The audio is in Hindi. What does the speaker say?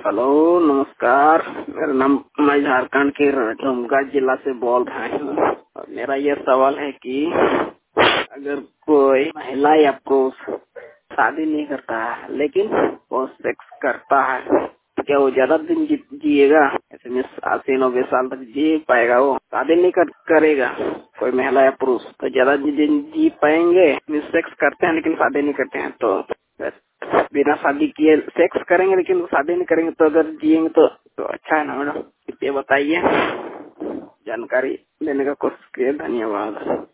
हेलो, नमस्कार। मेरा नाम, मैं झारखंड के दुमका जिला से बोल रहा हूँ। और मेरा ये सवाल है कि अगर कोई महिला या पुरुष शादी नहीं करता है लेकिन वो सेक्स करता है तो क्या वो ज्यादा दिन जिएगा? ऐसे में 80-90 साल तक जी पाएगा? वो शादी नहीं करेगा कोई महिला या पुरुष तो ज्यादा दिन जी पाएंगे? सेक्स करते हैं लेकिन शादी नहीं करते हैं तो बिना शादी किए सेक्स करेंगे लेकिन शादी नहीं करेंगे तो अगर जिएंगे तो अच्छा है ना मैडम? ये बताइए। जानकारी देने का कोशिश किए, धन्यवाद।